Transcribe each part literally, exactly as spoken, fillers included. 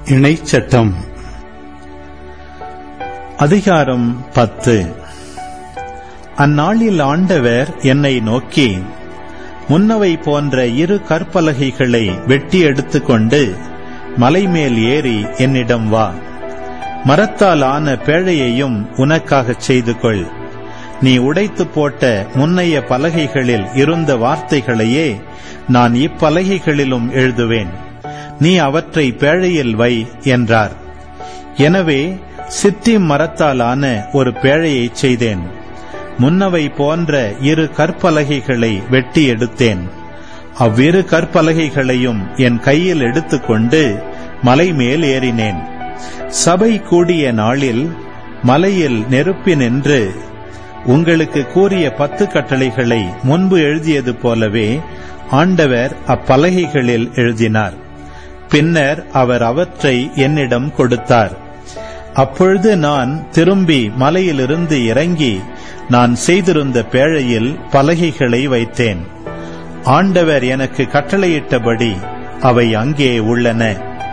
இணைச்சட்டம். அதிகாரம் பத்து. அந்நாளில் ஆண்டவர் என்னை நோக்கி, முன்னவை போன்ற இரு கற்பலகைகளை வெட்டி எடுத்துக்கொண்டு மலைமேல் ஏறி என்னிடம் வா. மரத்தால் ஆன பேழையையும் உனக்காகச் செய்து கொள். நீ உடைத்து போட்ட முன்னைய பலகைகளில் இருந்த வார்த்தைகளையே நான் இப்பலகைகளிலும் எழுதுவேன். நீ அவற்றை பேழையில் வை என்றார். எனவே சித்திம் மரத்தால் ஆன ஒரு பேழையை செய்தேன். முன்னவை போன்ற இரு கற்பலகைகளை வெட்டி எடுத்தேன். அவ்விரு கற்பலகைகளையும் என் கையில் எடுத்துக்கொண்டு மலை மேல் ஏறினேன். சபை கூடிய நாளில் மலையில் நெருப்பி நின்று உங்களுக்கு கூறிய பத்து கட்டளைகளை முன்பு எழுதியது போலவே ஆண்டவர் அப்பலகைகளில் எழுதினார். பின்னர் அவர் அவற்றை என்னிடம் கொடுத்தார். அப்பொழுது நான் திரும்பி மலையிலிருந்து இறங்கி நான் செய்திருந்த பேழையில் பலகைகளை வைத்தேன். ஆண்டவர் எனக்கு கட்டளையிட்டபடி அவை அங்கே உள்ளன.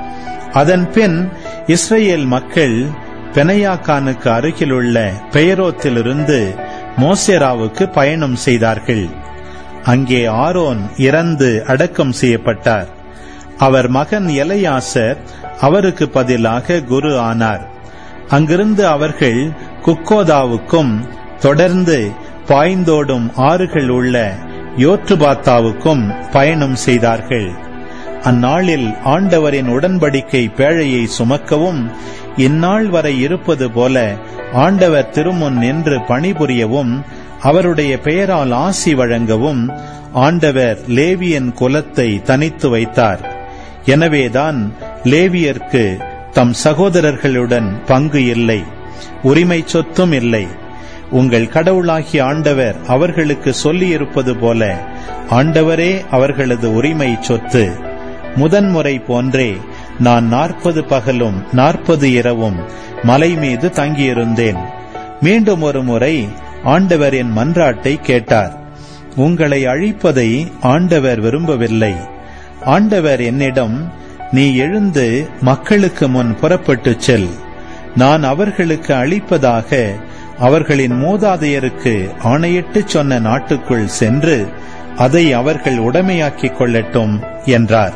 அதன்பின் இஸ்ரேல் மக்கள் பெனையாக்கானுக்கு அருகிலுள்ள பெயரோத்திலிருந்து மோசேராவுக்கு பயணம் செய்தார்கள். அங்கே ஆரோன் இறந்து அடக்கம் செய்யப்பட்டார். அவர் மகன் எலையாசர் அவருக்கு பதிலாக குரு ஆனார். அங்கிருந்து அவர்கள் குக்கோதாவுக்கும் தொடர்ந்து பாய்ந்தோடும் ஆறுகள் உள்ள யோற்றுபாத்தாவுக்கும் பயணம் செய்தார்கள். அந்நாளில் ஆண்டவரின் உடன்படிக்கை பேழையை சுமக்கவும் இந்நாள் வரை இருப்பது போல ஆண்டவர் திருமுன் நின்று பணிபுரியவும் அவருடைய பெயரால் ஆசி வழங்கவும் ஆண்டவர் லேவியன் குலத்தை தனித்து வைத்தார். எனவேதான் லேவியர்க்கு தம் சகோதரர்களுடன் பங்கு இல்லை, உரிமை சொத்தும் இல்லை. உங்கள் கடவுளாகிய ஆண்டவர் அவர்களுக்கு சொல்லியிருப்பது போல ஆண்டவரே அவர்களது உரிமை சொத்து. முதன்முறை போன்றே நான் நாற்பது பகலும் நாற்பது இரவும் மலை மீது தங்கியிருந்தேன். மீண்டும் ஒரு முறை ஆண்டவர் என் மன்றாட்டை கேட்டார். உங்களை அழிப்பதை ஆண்டவர் விரும்பவில்லை. ஆண்டவர் என்னிடம், நீ எழுந்து மக்களுக்கு முன் புறப்பட்டுச் செல். நான் அவர்களுக்கு அளிப்பதாக அவர்களின் மூதாதையருக்கு ஆணையிட்டு சொன்ன நாட்டுக்குள் சென்று அதை அவர்கள் உடைமையாக்கிக் கொள்ளட்டும் என்றார்.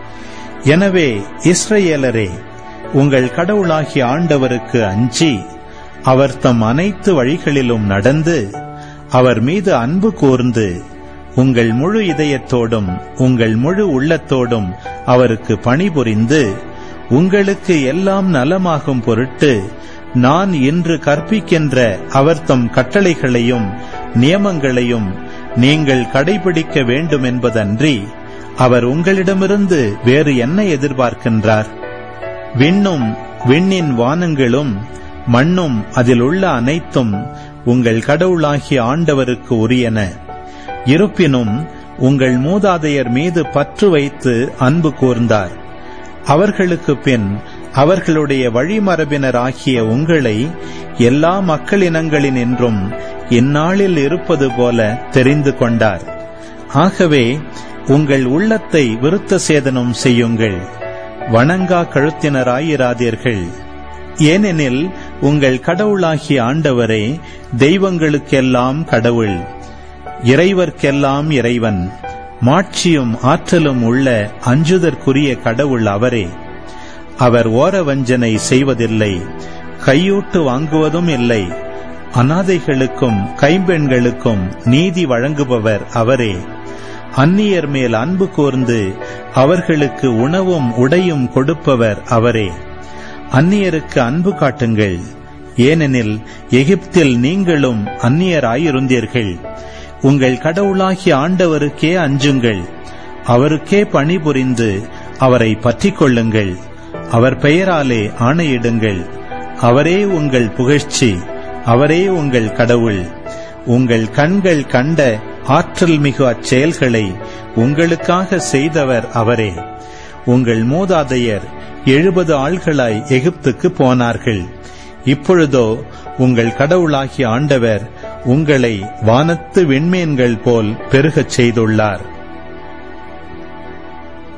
எனவே இஸ்ரவேலரே, உங்கள் கடவுளாகிய ஆண்டவருக்கு அஞ்சி அவர் தம் அனைத்து வழிகளிலும் நடந்து அவர் மீது அன்பு கூர்ந்து உங்கள் முழு இதயத்தோடும் உங்கள் முழு உள்ளத்தோடும் அவருக்கு பணிபுரிந்து உங்களுக்கு எல்லாம் நலமாகும் பொருட்டு நான் இன்று கற்பிக்கின்ற அவர் தம் கட்டளைகளையும் நியமங்களையும் நீங்கள் கடைபிடிக்க வேண்டும் என்பதன்றி அவர் உங்களிடமிருந்து வேறு என்ன எதிர்பார்க்கின்றார்? விண்ணும் விண்ணின் வானங்களும் மண்ணும் அதில் உள்ள அனைத்தும் உங்கள் கடவுளாகிய ஆண்டவருக்கு உரியன. இருப்பினும் உங்கள் மூதாதையர் மீது பற்று வைத்து அன்பு கூர்ந்தார். அவர்களுக்கு பின் அவர்களுடைய வழிமரபினராகிய உங்களை எல்லா மக்களினங்களினின்றும் இந்நாளில் இருப்பது போல தெரிந்து கொண்டார். ஆகவே உங்கள் உள்ளத்தை விருத்த சேதனம் செய்யுங்கள், வணங்கா கழுத்தினராயிராதீர்கள். ஏனெனில் உங்கள் கடவுளாகிய ஆண்டவரே தெய்வங்களுக்கெல்லாம் கடவுள், இறைவர்க்கெல்லாம் இறைவன், மாட்சியும் ஆற்றலும் உள்ள அஞ்சுதற்குரிய கடவுள் அவரே. அவர் ஓரவஞ்சனை செய்வதில்லை, கையூட்டு வாங்குவதும் இல்லை. அனாதைகளுக்கும் கைம்பெண்களுக்கும் நீதி வழங்குபவர் அவரே. அந்நியர் மேல் அன்பு கூர்ந்து அவர்களுக்கு உணவும் உடையும் கொடுப்பவர் அவரே. அந்நியருக்கு அன்பு காட்டுங்கள், ஏனெனில் எகிப்தில் நீங்களும் அந்நியராயிருந்தீர்கள். உங்கள் கடவுளாகிய ஆண்டவருக்கே அஞ்சுங்கள், அவருக்கே பணிபுரிந்து அவரை பற்றிக் கொள்ளுங்கள். அவர் பெயராலே ஆணையிடுங்கள். அவரே உங்கள் புகழ்ச்சி, அவரே உங்கள் கடவுள். உங்கள் கண்கள் கண்ட ஆற்றல் மிகு அச்செயல்களை உங்களுக்காக செய்தவர் அவரே. உங்கள் மூதாதையர் எழுபது ஆள்களாய் எகிப்துக்கு போனார்கள். இப்பொழுதோ உங்கள் கடவுளாகிய ஆண்டவர் உங்களை வானத்து விண்மீன்கள் போல் பெருகச் செய்துள்ளார்.